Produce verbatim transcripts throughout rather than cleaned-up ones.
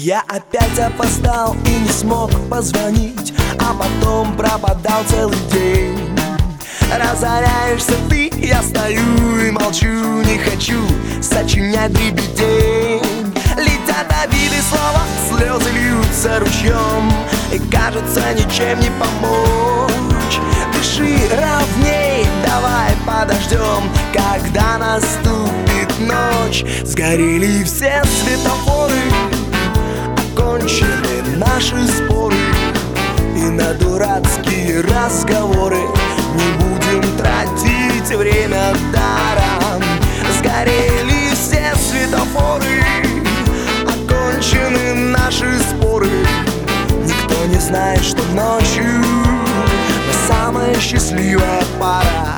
Я опять опоздал и не смог позвонить, а потом пропадал целый день. Разоряешься ты, я стою и молчу, не хочу сочинять дребедень. Летят обиды слова, слезы льются ручьем, и кажется, ничем не помочь. Дыши ровней, давай подождем, когда наступит ночь. Сгорели все светофоры, окончены наши споры, и на дурацкие разговоры не будем тратить время даром. Сгорели все светофоры, окончены наши споры. Никто не знает, что ночью мы самая счастливая пара.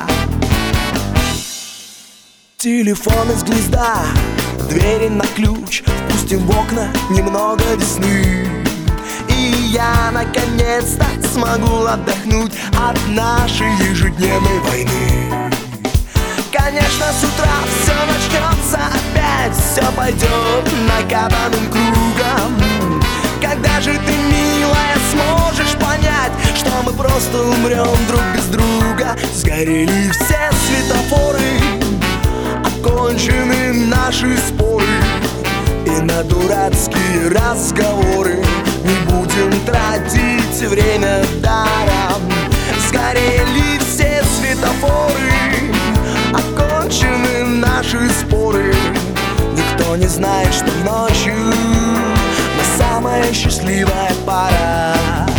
Телефон из гнезда, двери на ключ, впустим в окна немного весны, и я наконец-то смогу отдохнуть от нашей ежедневной войны. Конечно, с утра все начнется опять, все пойдет накатанным кругом. Когда же ты, милая, сможешь понять, что мы просто умрем друг без друга? Сгорели все светофоры, окончены наши споры, и на дурацкие разговоры не будем тратить время даром. Сгорели все светофоры, окончены наши споры. Никто не знает, что ночью мы самая счастливая пара.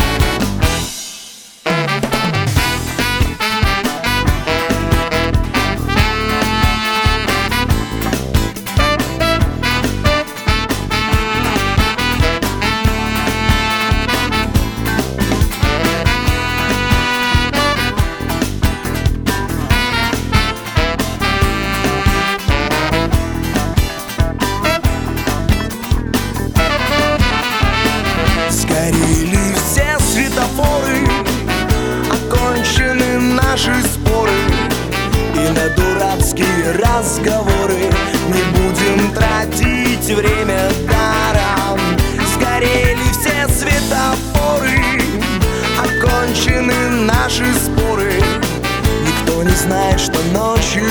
Сгорели все светофоры, окончены наши споры, и на дурацкие разговоры не будем тратить время даром. Сгорели все светофоры, окончены наши споры. Никто не знает, что ночью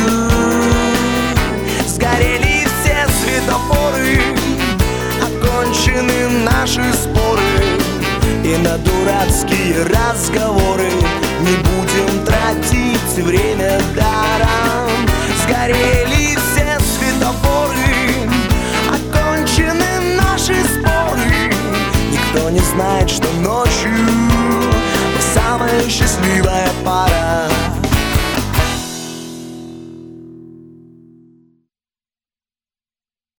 сгорели все светофоры, окончены наши споры, и на дурацкие разговоры не будем тратить время даром. Сгорели все светофоры, окончены наши споры. Никто не знает, что ночью мы самая счастливая пара.